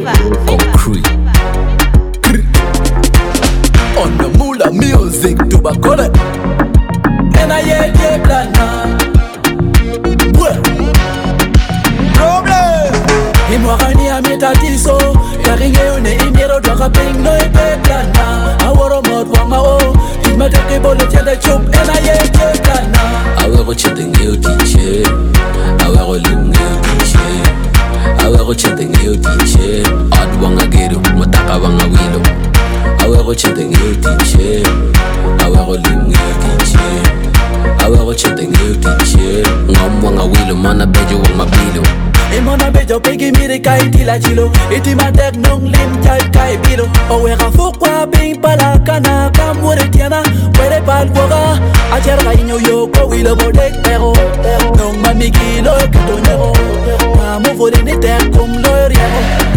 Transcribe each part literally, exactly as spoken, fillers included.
Concrete. On the Mula music to Bakole. And I ain't get plan. Problem. Imwakani amitatiso. Yaringe one imero doka ping no ipe plan. Aworo mod wanga o. Imatake bolo tiada chup. And I ain't get plan. Awero chatting you teacher. Awero lim you teacher. Awero chatting you teacher. Odd wanga geru. Mataka wanga wilo. Awero chatting you teacher. Awero lim you teacher. Awero chatting you teacher. Ngam wanga wilo. Mana bejo wanga bilo. Imona bejo pegi mire kai tila chilo. Iti matek nong lim chai kai bilo. Owega fukwa ping pala kana kamure tiana. Were pal woga. Acher ga inyo yo ko wilo bodek pero. Nong mamiki lo kato nyero. Mamu vole ni ter kum lo riako.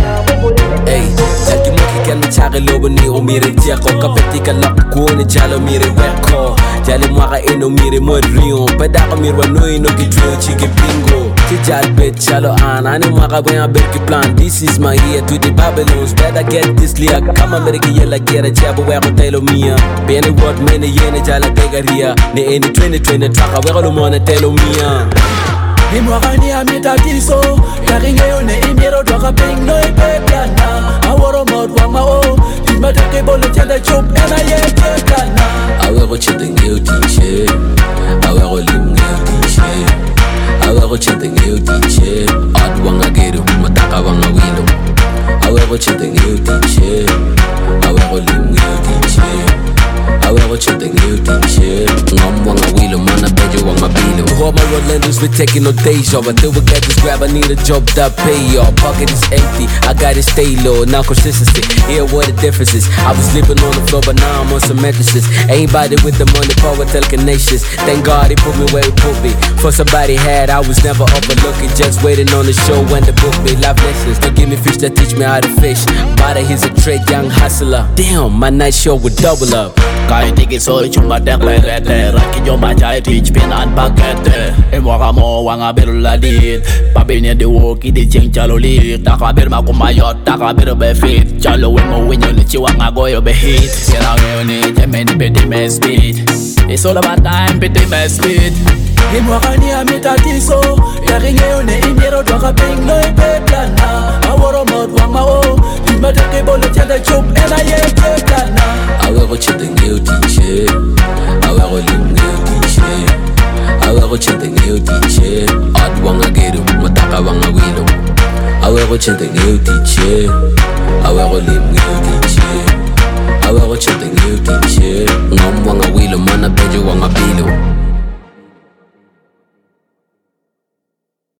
Hey, jalki moki kan mi chage lobo ni o mire tiako. Kapeti ka lap ko ni jalo mire weko. Jale mwaka eno mire mo rion. Pedako mirwa no ino ki drill chike bingo. Tijal bet chalo an. Ani mwaka boya berki plan. This is my year to the Babylons. Better get this lia. Kama meriki yela gera chabo weko telo mia. Bene word mene yene jala degaria. Ni eni twenty twenty traka weko lumone telo mia. Imwakani amitatiso. Yaringe yone imero doka ping no ipe plana. Aworo mod wanga o. Imatake bolo tiada chup. Ena ye ke plana. Awero chatting you teacher. Awero lim you teacher. Awero chatting you teacher. Odd wanga geru. Mataka wanga wilo. Awero chatting you teacher. Awero lim you teacher. Awero chatting you teacher. Ngam wanga wilo. Mana bejo wanga bilo. All my Rolanders we taking no days off. Until we get this grab, I need a job that pay y'all. Pocket is empty, I gotta stay low. Now consistency, yeah, what the difference is. I was sleeping on the floor, but now I'm on some mattresses. Anybody with the money, power, telekinesis. Thank God he put me where he put me. For somebody had, I was never overlooking. Just waiting on the show when they book me. Life lessons, don't give me fish that teach me how to fish. Bada, he's a trade young hustler. Damn, my night show would double up. Kai tiki sorry chumba dekle rete. Raki jomba chai teach pin and pakete. Imwaka mo wanga beru ladit. Babine de woki de ching chalo lit. Taka beru makumayot, taka beru be fit. Chalo wemo winyo ni chiwanga goyo be hit. Sira weoni jemeni peti me speed. It's all about time peti me speed. Imwakani amitatiso. Yaringe yone imero doka ping no ipe plana. Aworo mod wanga o. Imatake bolo tiada chup. Ena ye ke plana. Awero chatting you teacher. Awero lim you teacher. Awero chatting you teacher. Odd wanga geru. Mataka wanga wilo. Awero chatting you teacher. Awero lim you teacher. Awero chatting you teacher. Ngam wanga wilo. Mana bejo wanga bilo.